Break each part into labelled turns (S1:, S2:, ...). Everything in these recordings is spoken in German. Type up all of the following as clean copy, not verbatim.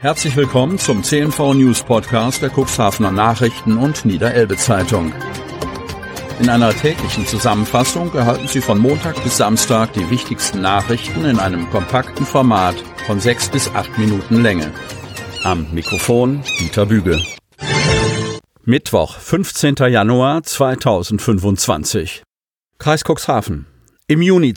S1: Herzlich willkommen zum CNV News Podcast der Cuxhavener Nachrichten und Niederelbe Zeitung. In einer täglichen Zusammenfassung erhalten Sie von Montag bis Samstag die wichtigsten Nachrichten in einem kompakten Format von 6 bis 8 Minuten Länge. Am Mikrofon Dieter Büge. Mittwoch, 15. Januar 2025. Kreis Cuxhaven. Im Juni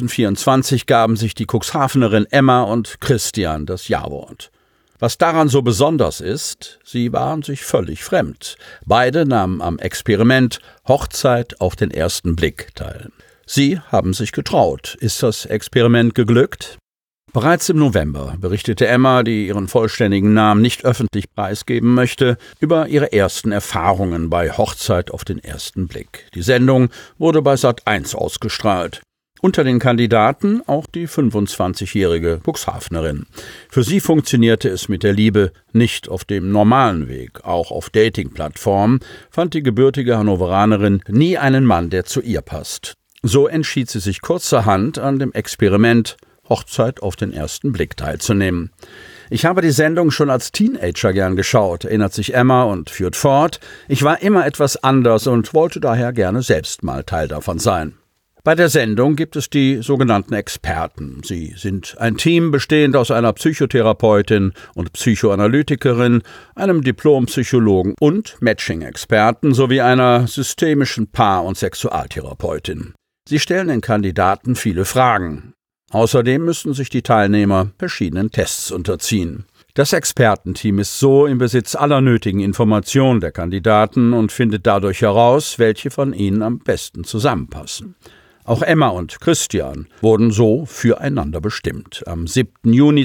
S1: 2024 gaben sich die Cuxhavenerin Emma und Christian das Ja-Wort. Was daran so besonders ist, sie waren sich völlig fremd. Beide nahmen am Experiment Hochzeit auf den ersten Blick teil. Sie haben sich getraut. Ist das Experiment geglückt? Bereits im November berichtete Emma, die ihren vollständigen Namen nicht öffentlich preisgeben möchte, über ihre ersten Erfahrungen bei Hochzeit auf den ersten Blick. Die Sendung wurde bei Sat.1 ausgestrahlt. Unter den Kandidaten auch die 25-jährige Cuxhavenerin. Für sie funktionierte es mit der Liebe nicht auf dem normalen Weg. Auch auf Dating-Plattformen fand die gebürtige Hannoveranerin nie einen Mann, der zu ihr passt. So entschied sie sich kurzerhand an dem Experiment Hochzeit auf den ersten Blick teilzunehmen. Ich habe die Sendung schon als Teenager gern geschaut, erinnert sich Emma und führt fort. Ich war immer etwas anders und wollte daher gerne selbst mal Teil davon sein. Bei der Sendung gibt es die sogenannten Experten. Sie sind ein Team bestehend aus einer Psychotherapeutin und Psychoanalytikerin, einem Diplompsychologen und Matching-Experten sowie einer systemischen Paar- und Sexualtherapeutin. Sie stellen den Kandidaten viele Fragen. Außerdem müssen sich die Teilnehmer verschiedenen Tests unterziehen. Das Expertenteam ist so im Besitz aller nötigen Informationen der Kandidaten und findet dadurch heraus, welche von ihnen am besten zusammenpassen. Auch Emma und Christian wurden so füreinander bestimmt. Am 7. Juni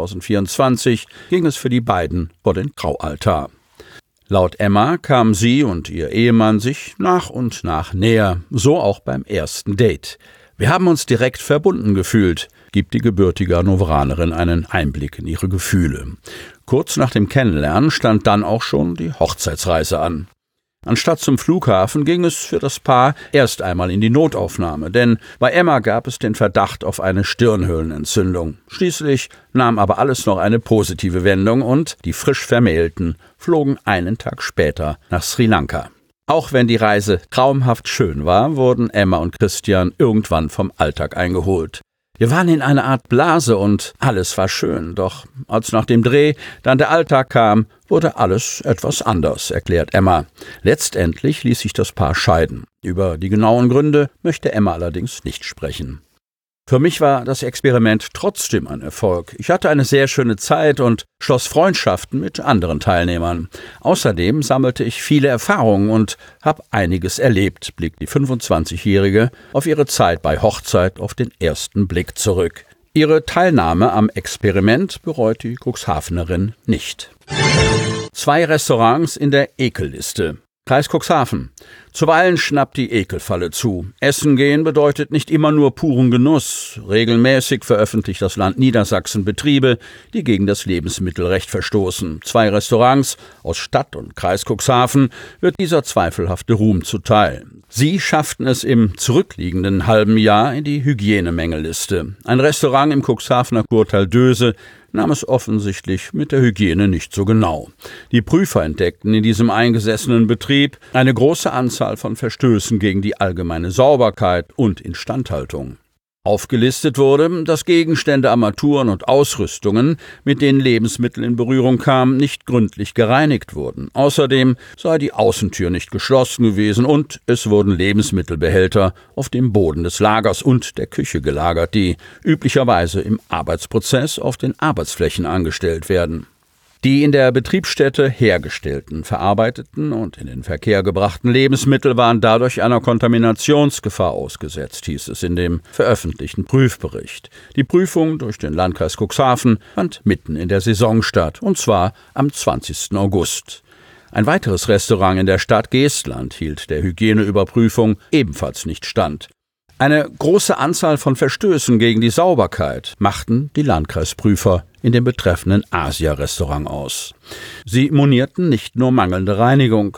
S1: 2024 ging es für die beiden vor den Graualtar. Laut Emma kamen sie und ihr Ehemann sich nach und nach näher, so auch beim ersten Date. Wir haben uns direkt verbunden gefühlt, gibt die gebürtige Hannoveranerin einen Einblick in ihre Gefühle. Kurz nach dem Kennenlernen stand dann auch schon die Hochzeitsreise an. Anstatt zum Flughafen ging es für das Paar erst einmal in die Notaufnahme, denn bei Emma gab es den Verdacht auf eine Stirnhöhlenentzündung. Schließlich nahm aber alles noch eine positive Wendung und die frisch Vermählten flogen einen Tag später nach Sri Lanka. Auch wenn die Reise traumhaft schön war, wurden Emma und Christian irgendwann vom Alltag eingeholt. Wir waren in einer Art Blase und alles war schön, doch als nach dem Dreh dann der Alltag kam, wurde alles etwas anders, erklärt Emma. Letztendlich ließ sich das Paar scheiden. Über die genauen Gründe möchte Emma allerdings nicht sprechen. Für mich war das Experiment trotzdem ein Erfolg. Ich hatte eine sehr schöne Zeit und schloss Freundschaften mit anderen Teilnehmern. Außerdem sammelte ich viele Erfahrungen und habe einiges erlebt, blickt die 25-Jährige auf ihre Zeit bei Hochzeit auf den ersten Blick zurück. Ihre Teilnahme am Experiment bereut die Cuxhavenerin nicht. 2 Restaurants in der Ekelliste. Kreis Cuxhaven. Zuweilen schnappt die Ekelfalle zu. Essen gehen bedeutet nicht immer nur puren Genuss. Regelmäßig veröffentlicht das Land Niedersachsen Betriebe, die gegen das Lebensmittelrecht verstoßen. 2 Restaurants aus Stadt und Kreis Cuxhaven wird dieser zweifelhafte Ruhm zuteil. Sie schafften es im zurückliegenden halben Jahr in die Hygienemängeliste. Ein Restaurant im Cuxhavener Kurtal Döse nahm es offensichtlich mit der Hygiene nicht so genau. Die Prüfer entdeckten in diesem eingesessenen Betrieb eine große Anzahl von Verstößen gegen die allgemeine Sauberkeit und Instandhaltung. Aufgelistet wurde, dass Gegenstände, Armaturen und Ausrüstungen, mit denen Lebensmittel in Berührung kamen, nicht gründlich gereinigt wurden. Außerdem sei die Außentür nicht geschlossen gewesen und es wurden Lebensmittelbehälter auf dem Boden des Lagers und der Küche gelagert, die üblicherweise im Arbeitsprozess auf den Arbeitsflächen angestellt werden. Die in der Betriebsstätte hergestellten, verarbeiteten und in den Verkehr gebrachten Lebensmittel waren dadurch einer Kontaminationsgefahr ausgesetzt, hieß es in dem veröffentlichten Prüfbericht. Die Prüfung durch den Landkreis Cuxhaven fand mitten in der Saison statt, und zwar am 20. August. Ein weiteres Restaurant in der Stadt Geestland hielt der Hygieneüberprüfung ebenfalls nicht stand. Eine große Anzahl von Verstößen gegen die Sauberkeit machten die Landkreisprüfer in dem betreffenden Asia-Restaurant aus. Sie monierten nicht nur mangelnde Reinigung.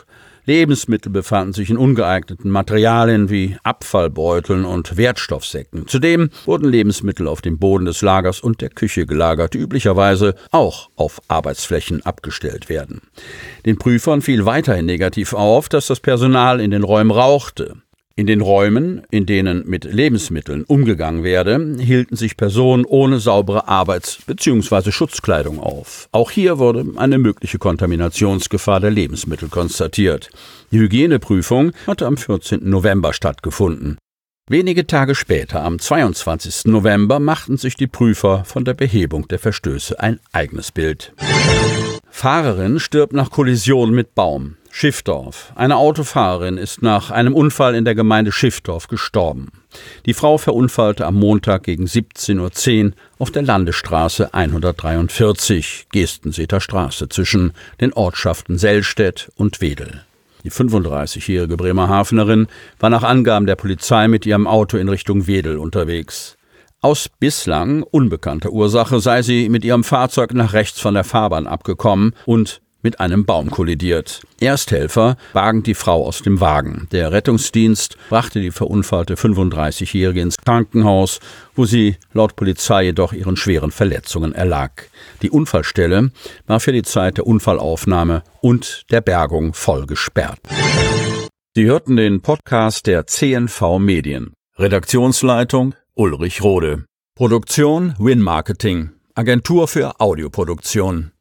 S1: Lebensmittel befanden sich in ungeeigneten Materialien wie Abfallbeuteln und Wertstoffsäcken. Zudem wurden Lebensmittel auf dem Boden des Lagers und der Küche gelagert, die üblicherweise auch auf Arbeitsflächen abgestellt werden. Den Prüfern fiel weiterhin negativ auf, dass das Personal in den Räumen rauchte. In den Räumen, in denen mit Lebensmitteln umgegangen werde, hielten sich Personen ohne saubere Arbeits- bzw. Schutzkleidung auf. Auch hier wurde eine mögliche Kontaminationsgefahr der Lebensmittel konstatiert. Die Hygieneprüfung hatte am 14. November stattgefunden. Wenige Tage später, am 22. November, machten sich die Prüfer von der Behebung der Verstöße ein eigenes Bild. Fahrerin stirbt nach Kollision mit Baum. Schiffdorf. Eine Autofahrerin ist nach einem Unfall in der Gemeinde Schiffdorf gestorben. Die Frau verunfallte am Montag gegen 17:10 Uhr auf der Landesstraße 143, Gestensether Straße, zwischen den Ortschaften Sellstedt und Wedel. Die 35-jährige Bremerhavenerin war nach Angaben der Polizei mit ihrem Auto in Richtung Wedel unterwegs. Aus bislang unbekannter Ursache sei sie mit ihrem Fahrzeug nach rechts von der Fahrbahn abgekommen und mit einem Baum kollidiert. Ersthelfer bargen die Frau aus dem Wagen. Der Rettungsdienst brachte die verunfallte 35-Jährige ins Krankenhaus, wo sie laut Polizei jedoch ihren schweren Verletzungen erlag. Die Unfallstelle war für die Zeit der Unfallaufnahme und der Bergung voll gesperrt. Sie hörten den Podcast der CNV Medien. Redaktionsleitung Ulrich Rode. Produktion Win Marketing, Agentur für Audioproduktion.